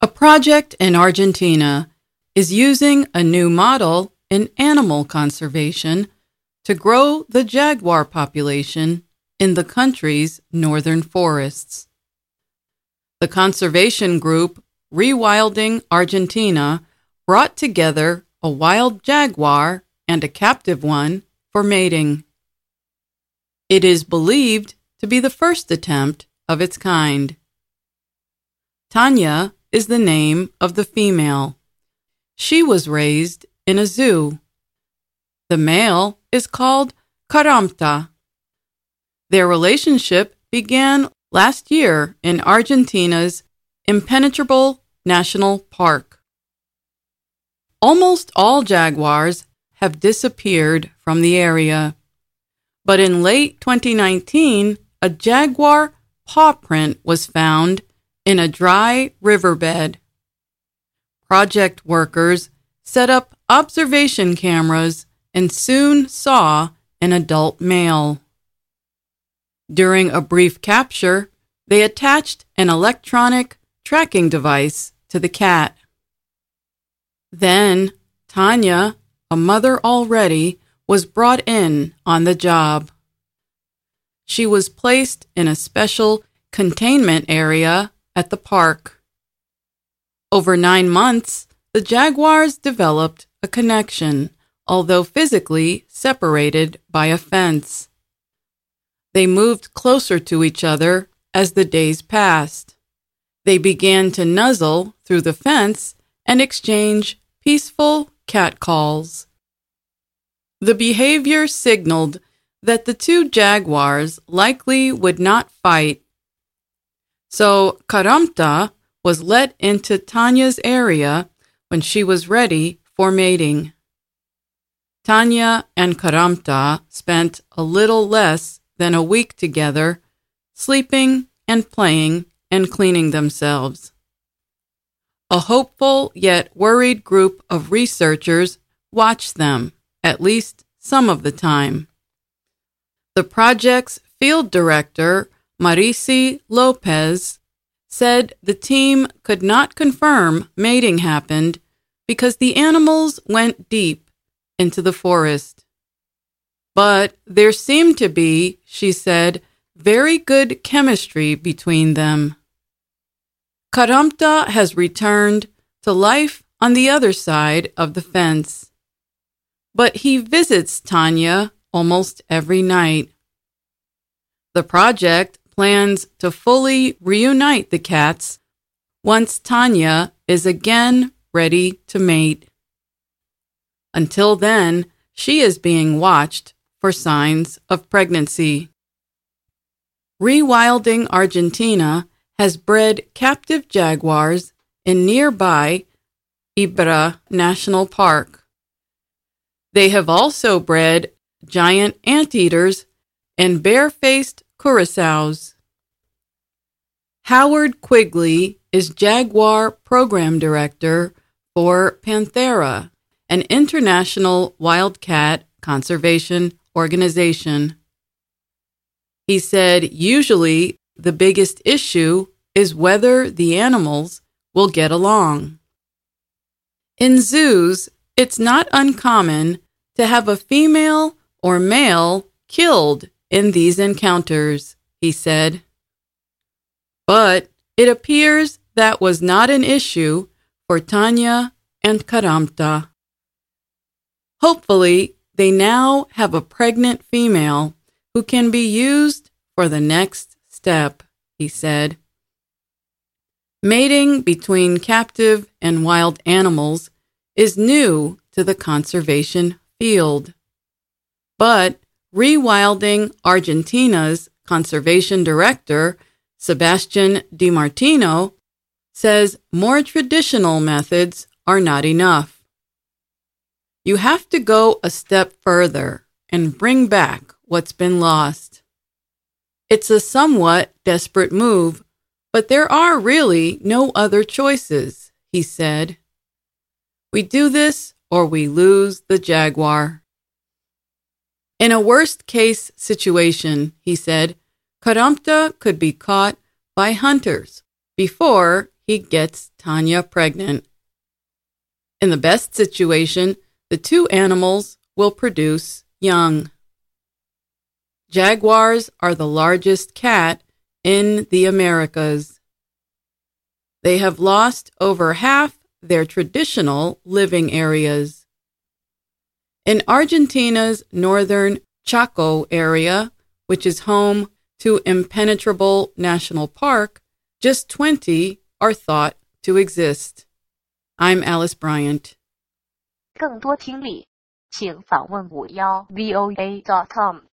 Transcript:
A project in Argentina is using a new model in animal conservation to grow the jaguar population in the country's northern forests. The conservation group Rewilding Argentina brought together a wild jaguar and a captive one for mating. It is believed to be the first attempt of its kind. Tanya is the name of the female. She was raised in a zoo. The male is called Caramta. Their relationship began last year in Argentina's Impenetrable National Park. Almost all jaguars have disappeared from the area, but in late 2019, a jaguar paw print was found in a dry riverbed. Project workers set up observation cameras and soon saw an adult male. During a brief capture, they attached an electronic tracking device to the cat. Then, Tanya, a mother already, was brought in on the job. She was placed in a special containment area at the park. Over 9 months, the jaguars developed a connection, although physically separated by a fence. They moved closer to each other as the days passed. They began to nuzzle through the fence and exchange peaceful cat calls. The behavior signaled that the two jaguars likely would not fight. So Caramta was let into Tanya's area when she was ready for mating. Tanya and Caramta spent a little less than a week together, sleeping and playing and cleaning themselves. A hopeful yet worried group of researchers watched them, at least some of the time. The project's field director, Marisi Lopez, said the team could not confirm mating happened because the animals went deep into the forest. But there seemed to be, she said, very good chemistry between them. Caramta has returned to life on the other side of the fence, but he visits Tanya almost every night. The project plans to fully reunite the cats once Tanya is again ready to mate. Until then, she is being watched for signs of pregnancy. Rewilding Argentina has bred captive jaguars in nearby Ibra National Park. They have also bred giant anteaters and bare-faced curassows. Howard Quigley is Jaguar Program Director for Panthera, an international wildcat conservation organization. He said usually the biggest issue is whether the animals will get along. In zoos, it's not uncommon to have a female or male killed in these encounters, he said. But it appears that was not an issue for Tanya and Caramta. Hopefully, they now have a pregnant female who can be used for the next step, he said. Mating between captive and wild animals is new to the conservation field. But Rewilding Argentina's conservation director, Sebastian DiMartino, says more traditional methods are not enough. You have to go a step further and bring back what's been lost. It's a somewhat desperate move, but there are really no other choices, he said. We do this or we lose the jaguar. In a worst-case situation, he said, Caramta could be caught by hunters before he gets Tanya pregnant. In the best situation, the two animals will produce young. Jaguars are the largest cat in the Americas. They have lost over half their traditional living areas. In Argentina's northern Chaco area, which is home to Impenetrable National Park, just 20 are thought to exist. I'm Alice Bryant. 更多听力，请访问51voa.com。